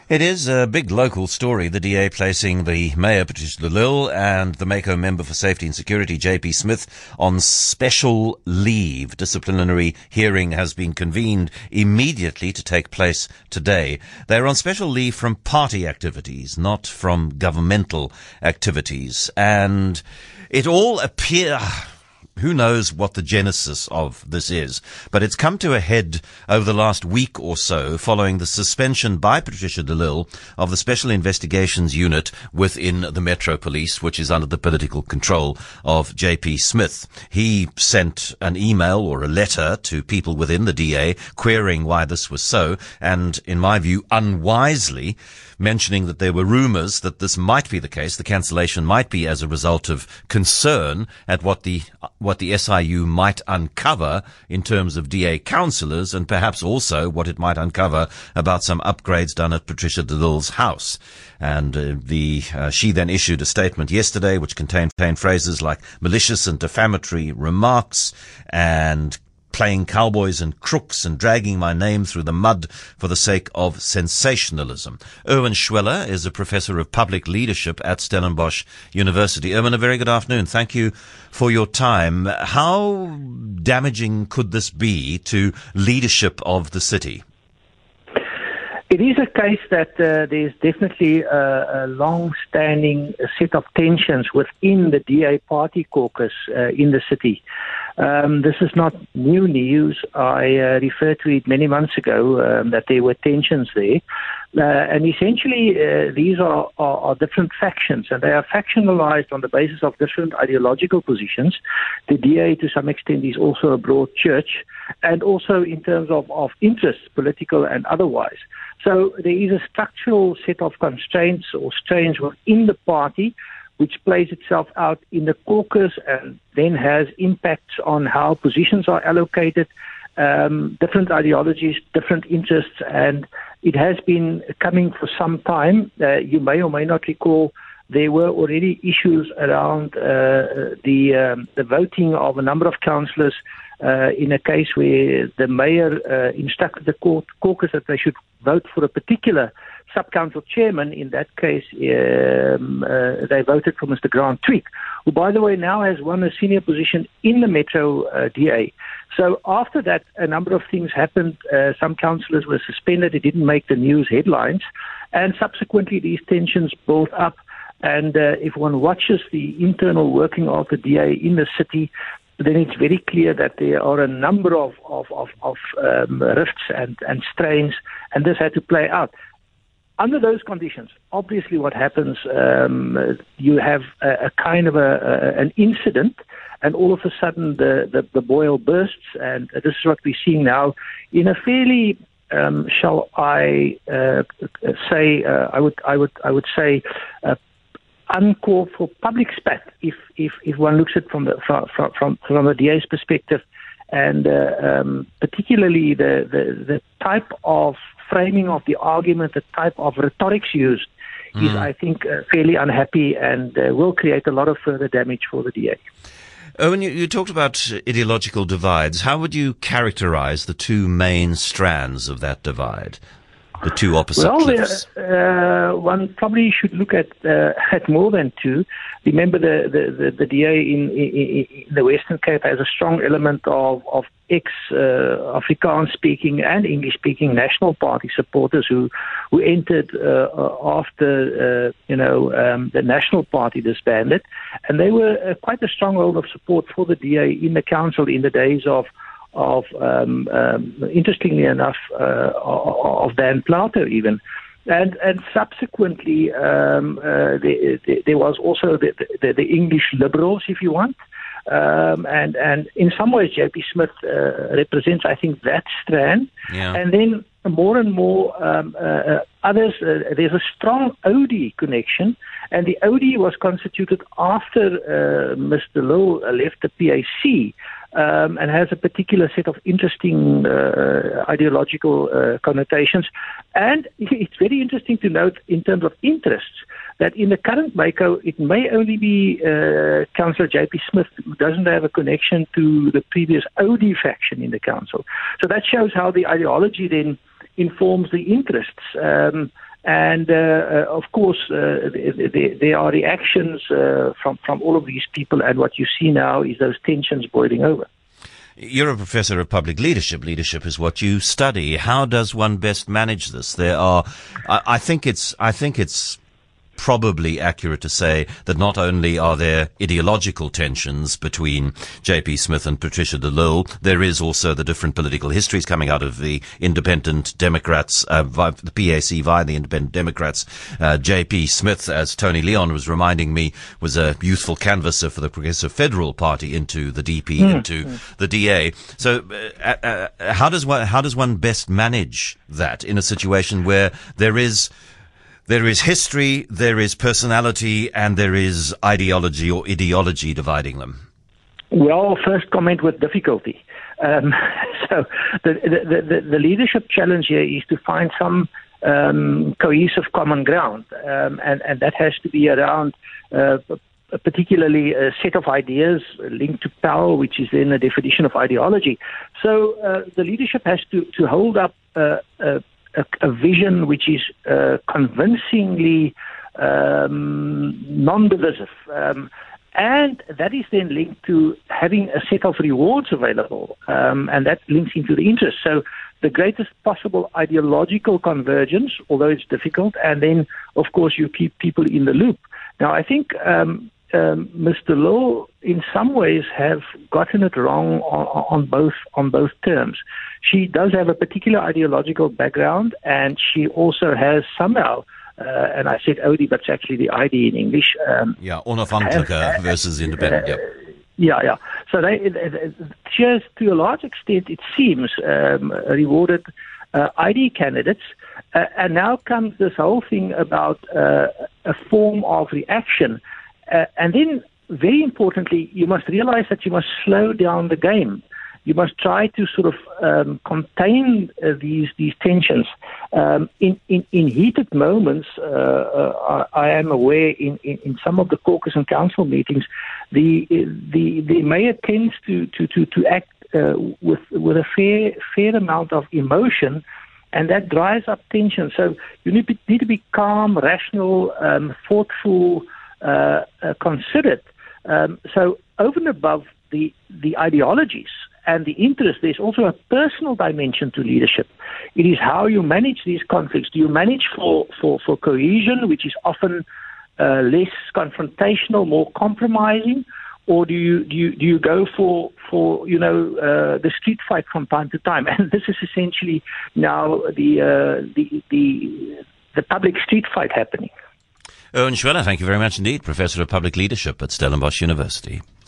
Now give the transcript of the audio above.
It is a big local story, the DA placing the Mayor, Patricia de Lille, and the Mako Member for Safety and Security, JP Smith, on special leave. Disciplinary hearing has been convened immediately to take place today. They're on special leave from party activities, not from governmental activities. And it all appears... Who knows what the genesis of this is, but it's come to a head over the last week or so following the suspension by Patricia de Lille of the Special Investigations Unit within the Metro Police, which is under the political control of JP Smith. He sent an email or a letter to people within the DA querying why this was so, and in my view, unwisely mentioning that there were rumours that this might be the case. The cancellation might be as a result of concern at what the SIU might uncover in terms of DA councillors, and perhaps also what it might uncover about some upgrades done at Patricia de Lille's house. And she then issued a statement yesterday which contained phrases like malicious and defamatory remarks and playing cowboys and crooks and dragging my name through the mud for the sake of sensationalism. Erwin Schweller is a professor of public leadership at Stellenbosch University. Erwin, a very good afternoon. Thank you for your time. How damaging could this be to leadership of the city? It is a case that there's definitely a long-standing set of tensions within the DA party caucus in the city. This is not new news. I referred to it many months ago that there were tensions there. And essentially, these are different factions, and they are factionalized on the basis of different ideological positions. The DA, to some extent, is also a broad church, and also in terms of interests, political and otherwise. So there is a structural set of constraints or strains within the party which plays itself out in the caucus and then has impacts on how positions are allocated, different ideologies, different interests, and it has been coming for some time. You may or may not recall there were already issues around the voting of a number of councillors in a case where the mayor instructed the caucus that they should vote for a particular sub-council chairman. In that case, they voted for Mr. Grant Tweek, who, by the way, now has won a senior position in the Metro DA. So after that, a number of things happened. Some councillors were suspended. It didn't make the news headlines. And subsequently, these tensions built up. And if one watches the internal working of the DA in the city, then it's very clear that there are a number of rifts and strains, and this had to play out. Under those conditions, obviously what happens, you have a kind of an incident, and all of a sudden the boil bursts, and this is what we're seeing now in a fairly, shall I say, I would say, uncalled for public spat, if one looks at it from the DA's perspective, and particularly the type of framing of the argument, the type of rhetorics used is, I think, fairly unhappy and will create a lot of further damage for the DA. Owen, you talked about ideological divides. How would you characterize the two main strands of that divide? The two opposite cliffs? One probably should look at more than two. Remember, the DA in the Western Cape has a strong element of ex-Afrikaans-speaking and English-speaking National Party supporters who entered after the National Party disbanded, and they were quite a stronghold of support for the DA in the council in the days of interestingly enough, of Dan Plato even. And subsequently, there was also the English liberals, if you want. And in some ways, JP Smith represents, I think, that strand. Yeah. And then more and more others, there's a strong OD connection, and the OD was constituted after Mr. Lowe left the PAC, and has a particular set of interesting ideological connotations. And it's very interesting to note in terms of interests that in the current Mako, it may only be Councillor JP Smith who doesn't have a connection to the previous OD faction in the council. So that shows how the ideology then informs the interests. And of course, there are reactions from all of these people, and what you see now is those tensions boiling over. You're a professor of public leadership. Leadership is what you study. How does one best manage this? I think it's probably accurate to say that not only are there ideological tensions between J.P. Smith and Patricia de Lille, there is also the different political histories coming out of the Independent Democrats, the PAC via the Independent Democrats. J.P. Smith, as Tony Leon was reminding me, was a youthful canvasser for the Progressive Federal Party into the DP, into the DA. So how does one best manage that in a situation where there is history, there is personality, and there is ideology or ideology dividing them? Well, first comment with difficulty. So the leadership challenge here is to find some cohesive common ground, and that has to be around particularly a set of ideas linked to power, which is then a definition of ideology. So the leadership has to hold up a vision which is convincingly non-divisive. And that is then linked to having a set of rewards available, and that links into the interest. So the greatest possible ideological convergence, although it's difficult, and then, of course, you keep people in the loop. Now, I think Mr. Lowe, in some ways, have gotten it wrong on both terms. She does have a particular ideological background, and she also has somehow, and I said OD, but it's actually the ID in English. Onafhankelijke versus independent. Yep. Yeah. So she has, to a large extent, it seems, rewarded ID candidates. And now comes this whole thing about a form of reaction. And then, very importantly, you must realize that you must slow down the game. You must try to sort of contain these tensions. In heated moments, I am aware in some of the caucus and council meetings, the mayor tends to act with a fair amount of emotion, and that drives up tension. So you need to be calm, rational, thoughtful, considered. So over and above the ideologies and the interest, there's also a personal dimension to leadership. It is how you manage these conflicts. Do you manage for cohesion, which is often less confrontational, more compromising, or do you go for the street fight from time to time? And this is essentially now the public street fight happening. Owen Schweller, thank you very much indeed, Professor of Public Leadership at Stellenbosch University.